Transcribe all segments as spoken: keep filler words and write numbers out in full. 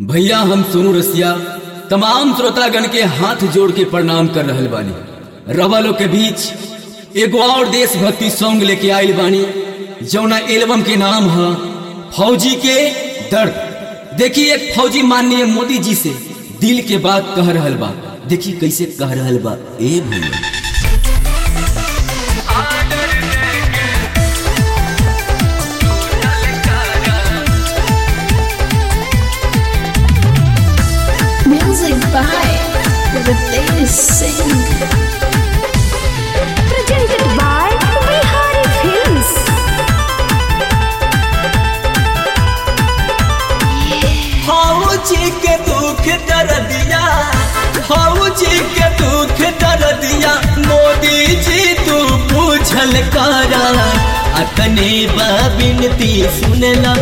भैया हम सोनू रसिया तमाम श्रोतागण के हाथ जोड़ के प्रणाम कर रहल बानी। रवा लोग के बीच एगो और देशभक्ति सॉन्ग लेके आइल बानी जौना एल्बम के नाम है फौजी के दर्द। देखिए एक फौजी माननीय मोदी जी से दिल के बात कह रहल बा। देखिए कैसे कह रहल बा। ए भैया Music by the Davis Singh. Presented by Bihari Films. फौजी के दुख दर्दिया, फौजी के दुख दर्दिया, मोदी जी तू पूछल करा। अतने बा बिनती सुनला,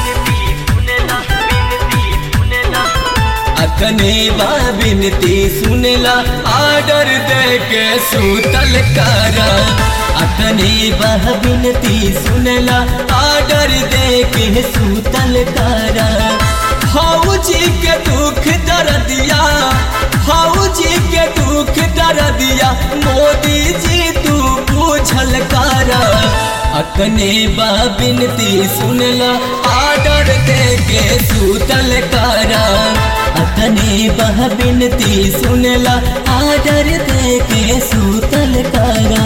अतने बा बिनती सुनला, आर्डर दे के सूतल करा। अतने बा बिनती सुनला, आर्डर दे के सूतल करा। फौजी के दुख दर्दिया, फौजी के दुख दर्दिया, मोदी जी तू पूछल करा। अतने बा बिनती सुनला, आर्डर दे के सूतल करा। अतने बा बिनती सुनला, आर्डर दे के सूतल करा।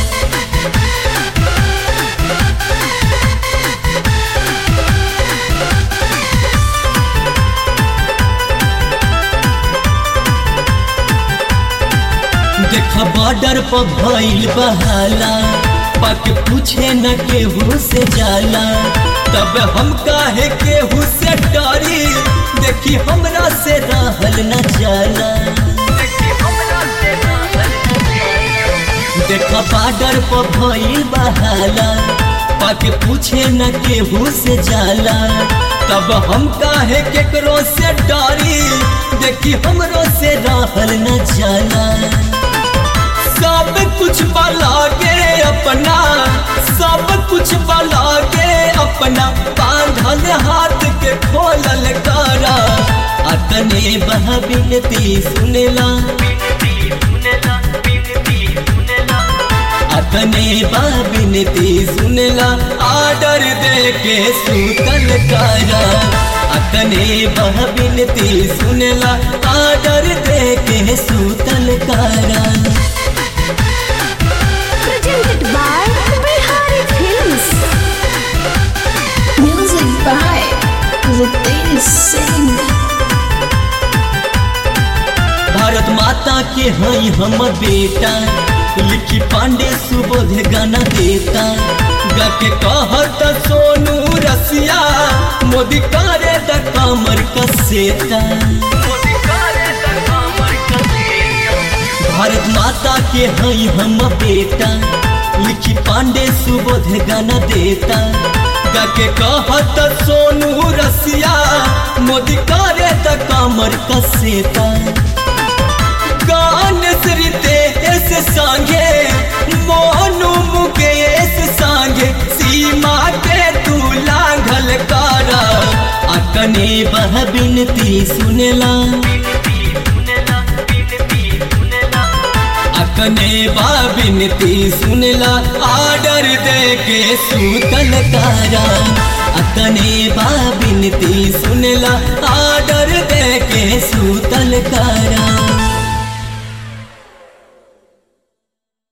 देखा बॉर्डर पर भइल बहाला, पक पूछे न केहू से जाला। तब हम काहे केहू से डरी, देखी हमरा से रहल न जाला। देखा बॉर्डर पर भइल बहाला, पक पूछे न केहू से जाला। तब हम काहे केकरो से डरी, देखी हमरो से रहल न जाला। सब कुछ बला के अपना, सब कुछ बला के अपना, बांधल हाथ के खोलल करा। अतने बह बिनती सुनला, अतने बह बिनती सुनला, आर्डर दे के सूतल करा। अतने बह बिनती सुनला, आर्डर दे के सूतल करा। Presented by Bihari Films. Music by the Davis Singh. Bharat माता के हई हम बेटा, लिखी पांडे सुबोध गाना देता। गा के कहत सोनू रसिया, मोदी करे द कमर कसेता। भारत माता के हई हम बेटा, लिखी पांडे सुबोध गाना देता। गा के कहत सोनू रसिया, मोदी करे द कमर कसेता। गान श्रीते एस संगे, मोनू मुकेश संगे, सीमा के तू लांघल करा। अतने बह बिनती सुनला, अतने बा बिनती सुनला, आर्डर दे के सूतल करा। अतने बा बिनती सुनला,